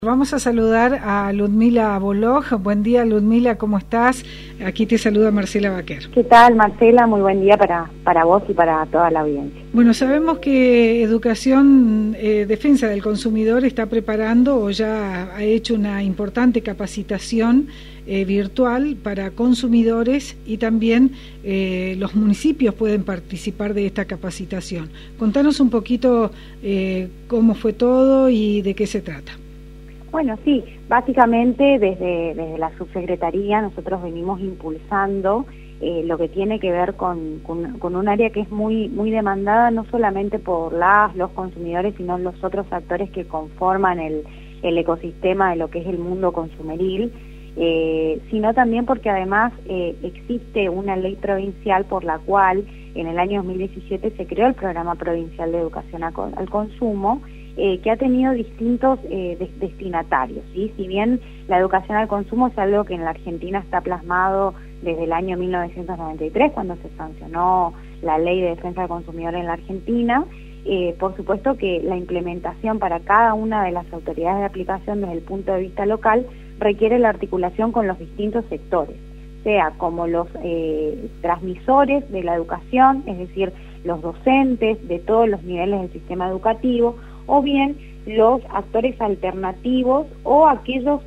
Vamos a saludar a Ludmila Boloj. Buen día, Ludmila, ¿cómo estás? Aquí te saluda Marcela Baquer. ¿Qué tal, Marcela? Muy buen día para vos y para toda la audiencia. Bueno, sabemos que Educación Defensa del Consumidor está preparando o ya ha hecho una importante capacitación virtual para consumidores y también los municipios pueden participar de esta capacitación. Contanos un poquito cómo fue todo y de qué se trata. Bueno, sí, básicamente desde la subsecretaría nosotros venimos impulsando lo que tiene que ver con un área que es muy demandada no solamente por los consumidores, sino los otros actores que conforman el ecosistema de lo que es el mundo consumeril, sino también porque además existe una ley provincial por la cual en el año 2017 se creó el Programa Provincial de Educación al Consumo, que ha tenido distintos destinatarios, ¿sí? Si bien la educación al consumo es algo que en la Argentina está plasmado desde el año 1993, cuando se sancionó la Ley de Defensa del Consumidor en la Argentina, por supuesto que la implementación para cada una de las autoridades de aplicación desde el punto de vista local requiere la articulación con los distintos sectores, sea como los transmisores de la educación, es decir, los docentes de todos los niveles del sistema educativo, o bien los actores alternativos o aquellos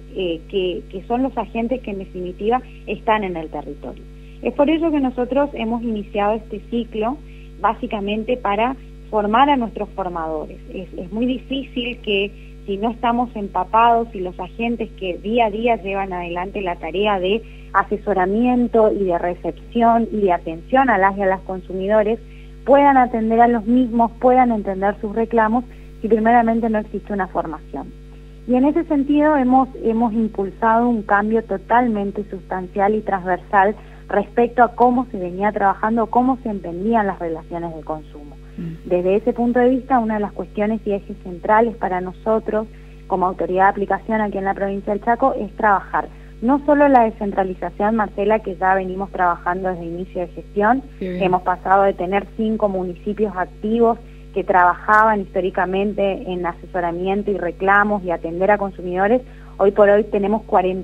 que son los agentes que en definitiva están en el territorio. Es por ello que nosotros hemos iniciado este ciclo básicamente para formar a nuestros formadores. Es muy difícil que si no estamos empapados y los agentes que día a día llevan adelante la tarea de asesoramiento y de recepción y de atención a las y a los consumidores puedan atender a los mismos, puedan entender sus reclamos, si primeramente no existe una formación. Y en ese sentido hemos impulsado un cambio totalmente sustancial y transversal respecto a cómo se venía trabajando, cómo se entendían las relaciones de consumo. Desde ese punto de vista, una de las cuestiones y ejes centrales para nosotros, como autoridad de aplicación aquí en la provincia del Chaco, es trabajar no solo la descentralización, Marcela, que ya venimos trabajando desde el inicio de gestión, hemos pasado de tener 5 municipios activos que trabajaban históricamente en asesoramiento y reclamos y atender a consumidores. Hoy por hoy tenemos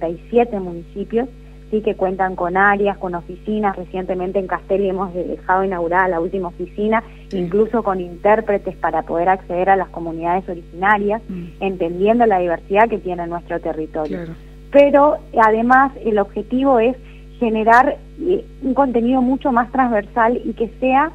47 municipios, sí, que cuentan con áreas, con oficinas. Recientemente en Castelli hemos dejado inaugurada la última oficina, incluso con intérpretes para poder acceder a las comunidades originarias, entendiendo la diversidad que tiene nuestro territorio. Claro. Pero además el objetivo es generar un contenido mucho más transversal y que sea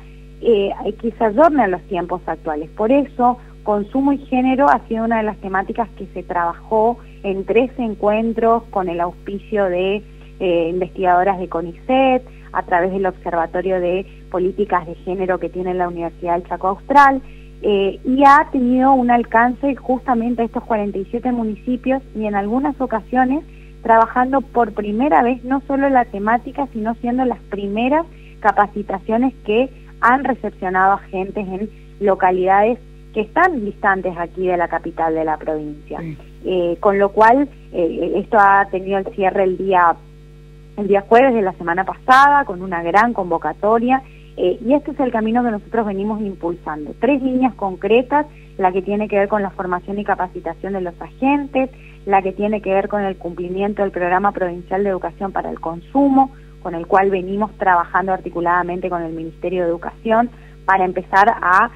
que se adorne a los tiempos actuales. Por eso, consumo y género ha sido una de las temáticas que se trabajó en 3 encuentros con el auspicio de investigadoras de CONICET, a través del Observatorio de Políticas de Género que tiene la Universidad del Chaco Austral, y ha tenido un alcance justamente a estos 47 municipios y en algunas ocasiones trabajando por primera vez no solo la temática, sino siendo las primeras capacitaciones que han recepcionado agentes en localidades que están distantes aquí de la capital de la provincia. Con lo cual, esto ha tenido el cierre el día jueves de la semana pasada, con una gran convocatoria, y este es el camino que nosotros venimos impulsando. 3 líneas concretas: la que tiene que ver con la formación y capacitación de los agentes, la que tiene que ver con el cumplimiento del Programa Provincial de Educación para el Consumo, con el cual venimos trabajando articuladamente con el Ministerio de Educación para empezar a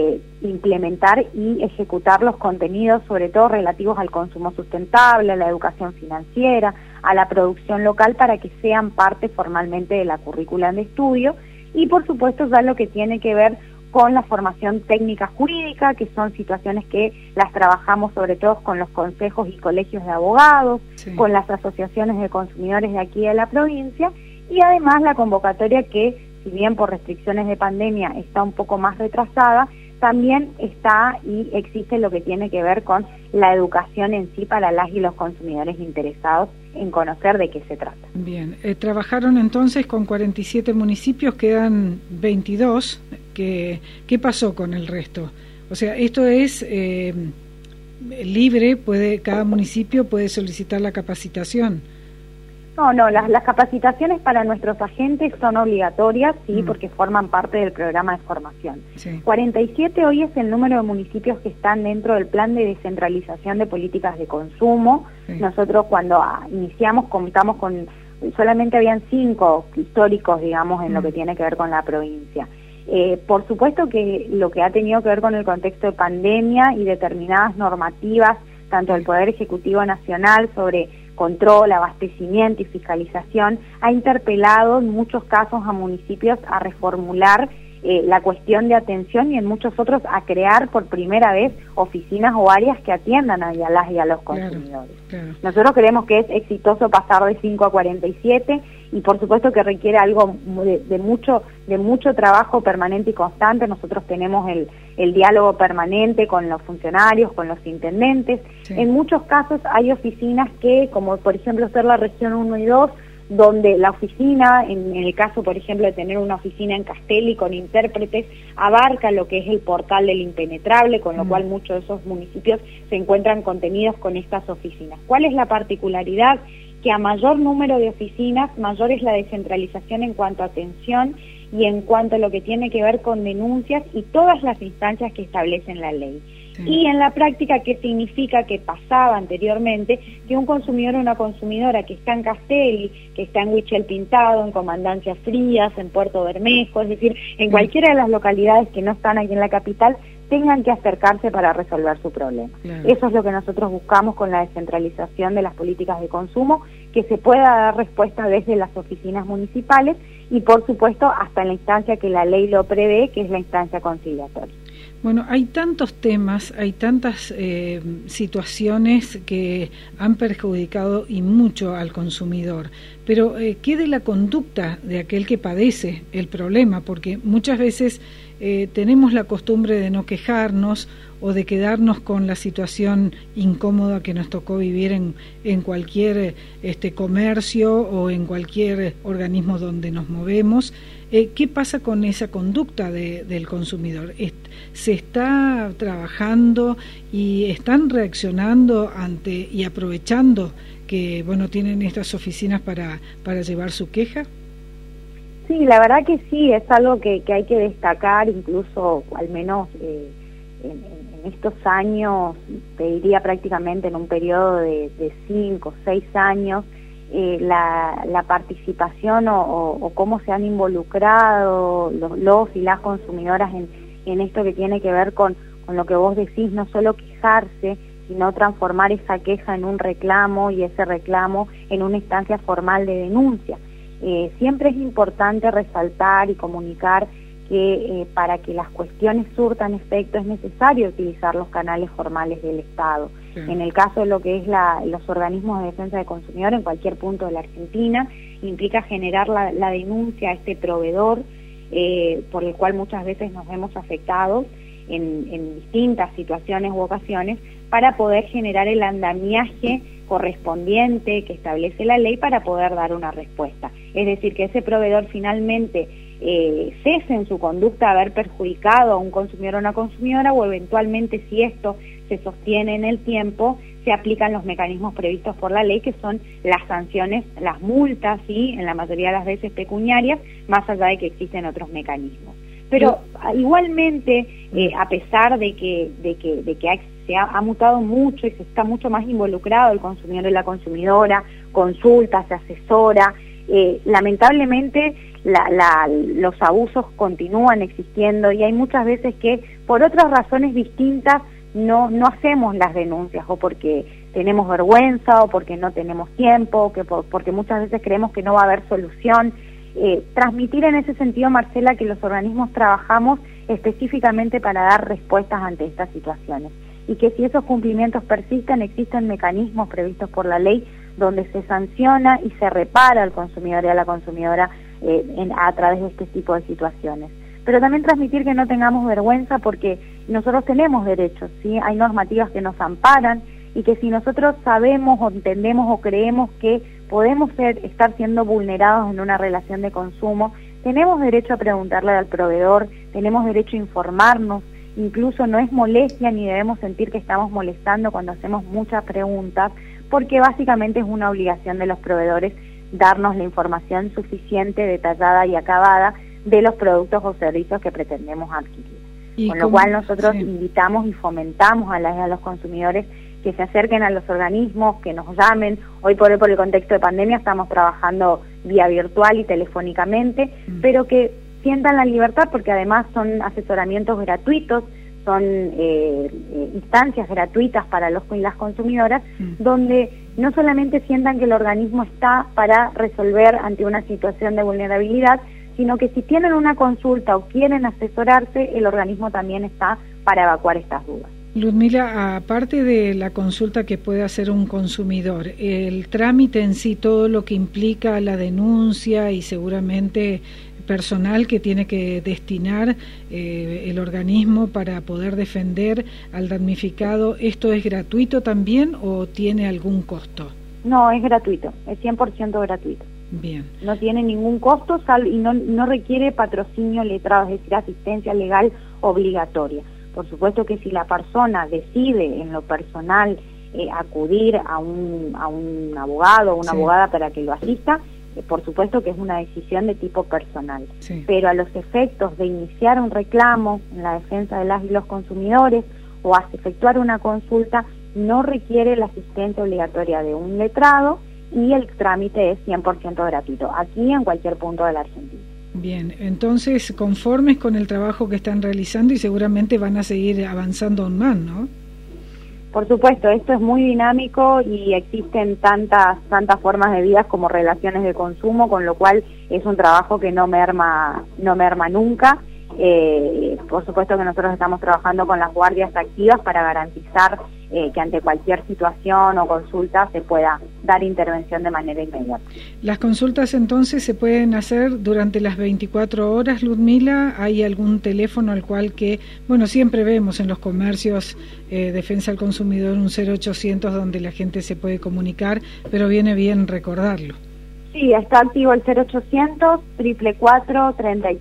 implementar y ejecutar los contenidos, sobre todo relativos al consumo sustentable, a la educación financiera, a la producción local, para que sean parte formalmente de la currícula de estudio. Y por supuesto ya lo que tiene que ver con la formación técnica jurídica, que son situaciones que las trabajamos sobre todo con los consejos y colegios de abogados, con las asociaciones de consumidores de aquí de la provincia, y además la convocatoria que, si bien por restricciones de pandemia está un poco más retrasada, también está y existe lo que tiene que ver con la educación en sí para las y los consumidores interesados en conocer de qué se trata. Bien, trabajaron entonces con 47 municipios, quedan 22. ¿Qué pasó con el resto? O sea, esto es libre, cada municipio puede solicitar la capacitación. No, las capacitaciones para nuestros agentes son obligatorias, sí, porque forman parte del programa de formación. Sí. 47 hoy es el número de municipios que están dentro del plan de descentralización de políticas de consumo. Sí. Nosotros cuando iniciamos contamos con, solamente habían 5 históricos, digamos, en lo que tiene que ver con la provincia. Por supuesto que lo que ha tenido que ver con el contexto de pandemia y determinadas normativas, tanto del Poder Ejecutivo Nacional sobre control, abastecimiento y fiscalización, ha interpelado en muchos casos a municipios a reformular la cuestión de atención y en muchos otros a crear por primera vez oficinas o áreas que atiendan a las y a los consumidores. Claro. Nosotros creemos que es exitoso pasar de 5 a 47 y por supuesto que requiere algo de mucho trabajo permanente y constante. Nosotros tenemos el diálogo permanente con los funcionarios, con los intendentes. Sí. En muchos casos hay oficinas que, como por ejemplo ser la región 1 y 2, donde la oficina, en el caso por ejemplo de tener una oficina en Castelli con intérpretes, abarca lo que es el portal del impenetrable, con lo cual muchos de esos municipios se encuentran contenidos con estas oficinas. ¿Cuál es la particularidad? Que a mayor número de oficinas, mayor es la descentralización en cuanto a atención y en cuanto a lo que tiene que ver con denuncias y todas las instancias que establecen la ley. Sí. Y en la práctica, ¿qué significa? Que pasaba anteriormente que un consumidor o una consumidora que está en Castelli, que está en Huichel Pintado, en Comandancia Frías, en Puerto Bermejo, es decir, en cualquiera de las localidades que no están aquí en la capital, tengan que acercarse para resolver su problema. Claro. Eso es lo que nosotros buscamos con la descentralización de las políticas de consumo, que se pueda dar respuesta desde las oficinas municipales y, por supuesto, hasta en la instancia que la ley lo prevé, que es la instancia conciliatoria. Bueno, hay tantos temas, hay tantas situaciones que han perjudicado y mucho al consumidor, pero ¿qué de la conducta de aquel que padece el problema? Porque muchas veces tenemos la costumbre de no quejarnos o de quedarnos con la situación incómoda que nos tocó vivir en cualquier comercio o en cualquier organismo donde nos movemos. ¿Qué pasa con esa conducta del consumidor? ¿Se está trabajando y están reaccionando ante y aprovechando que tienen estas oficinas para llevar su queja? Sí, la verdad que sí, es algo que hay que destacar, incluso al menos en estos años, te diría prácticamente en un periodo de 5 o 6 años, la participación o cómo se han involucrado los y las consumidoras en esto que tiene que ver con lo que vos decís, no solo quejarse, sino transformar esa queja en un reclamo y ese reclamo en una instancia formal de denuncia. Siempre es importante resaltar y comunicar que para que las cuestiones surtan efecto es necesario utilizar los canales formales del Estado. Sí. En el caso de lo que es los organismos de defensa del consumidor en cualquier punto de la Argentina, implica generar la denuncia a este proveedor por el cual muchas veces nos vemos afectados en distintas situaciones u ocasiones, para poder generar el andamiaje correspondiente que establece la ley para poder dar una respuesta. Es decir, que ese proveedor finalmente cese en su conducta de haber perjudicado a un consumidor o una consumidora, o eventualmente, si esto se sostiene en el tiempo, se aplican los mecanismos previstos por la ley, que son las sanciones, las multas, ¿sí?, en la mayoría de las veces pecuniarias, más allá de que existen otros mecanismos. Pero igualmente, a pesar de que se ha mutado mucho y se está mucho más involucrado el consumidor y la consumidora, consulta, se asesora, lamentablemente los abusos continúan existiendo y hay muchas veces que por otras razones distintas no hacemos las denuncias, o porque tenemos vergüenza, o porque no tenemos tiempo, porque muchas veces creemos que no va a haber solución. Transmitir en ese sentido, Marcela, que los organismos trabajamos específicamente para dar respuestas ante estas situaciones, y que si esos cumplimientos persisten, existen mecanismos previstos por la ley donde se sanciona y se repara al consumidor y a la consumidora a través de este tipo de situaciones. Pero también transmitir que no tengamos vergüenza, porque nosotros tenemos derechos, ¿sí? Hay normativas que nos amparan, y que si nosotros sabemos o entendemos o creemos que podemos estar siendo vulnerados en una relación de consumo, tenemos derecho a preguntarle al proveedor, tenemos derecho a informarnos, incluso no es molestia ni debemos sentir que estamos molestando cuando hacemos muchas preguntas, porque básicamente es una obligación de los proveedores darnos la información suficiente, detallada y acabada de los productos o servicios que pretendemos adquirir. Con lo cual nosotros invitamos y fomentamos a los consumidores que se acerquen a los organismos, que nos llamen. Hoy por el contexto de pandemia estamos trabajando vía virtual y telefónicamente, pero que sientan la libertad, porque además son asesoramientos gratuitos, son instancias gratuitas para los y las consumidoras, donde no solamente sientan que el organismo está para resolver ante una situación de vulnerabilidad, sino que si tienen una consulta o quieren asesorarse, el organismo también está para evacuar estas dudas. Ludmila, aparte de la consulta que puede hacer un consumidor, el trámite en sí, todo lo que implica la denuncia y seguramente personal que tiene que destinar el organismo para poder defender al damnificado, ¿esto es gratuito también o tiene algún costo? No, es gratuito, es 100% gratuito. Bien. No tiene ningún costo y no requiere patrocinio letrado, es decir, asistencia legal obligatoria. Por supuesto que si la persona decide en lo personal acudir a un abogado o una abogada para que lo asista, por supuesto que es una decisión de tipo personal. Pero a los efectos de iniciar un reclamo en la defensa de las y los consumidores o efectuar una consulta, no requiere la asistencia obligatoria de un letrado y el trámite es 100% gratuito, aquí en cualquier punto de la Argentina. Bien, entonces conformes con el trabajo que están realizando y seguramente van a seguir avanzando aún más, ¿no? Por supuesto, esto es muy dinámico y existen tantas formas de vida como relaciones de consumo, con lo cual es un trabajo que no merma nunca. Por supuesto que nosotros estamos trabajando con las guardias activas para garantizar que ante cualquier situación o consulta se pueda dar intervención de manera inmediata. ¿Las consultas entonces se pueden hacer durante las 24 horas, Ludmila? ¿Hay algún teléfono al cual siempre vemos en los comercios Defensa al Consumidor un 0800 donde la gente se puede comunicar, pero viene bien recordarlo? Sí, está activo el 0800 444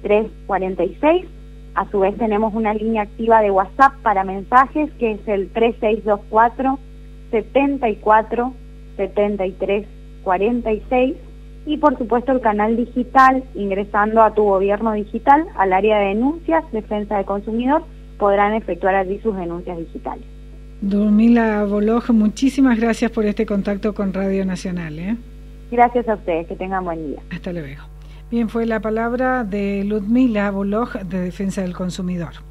3346. A su vez tenemos una línea activa de WhatsApp para mensajes que es el 3624 74 73 46 y por supuesto el canal digital, ingresando a Tu Gobierno Digital, al área de denuncias, defensa del consumidor, podrán efectuar allí sus denuncias digitales. Ludmila Voloj, muchísimas gracias por este contacto con Radio Nacional. Gracias a ustedes, que tengan buen día. Hasta luego. Bien, fue la palabra de Ludmila Voloj de Defensa del Consumidor.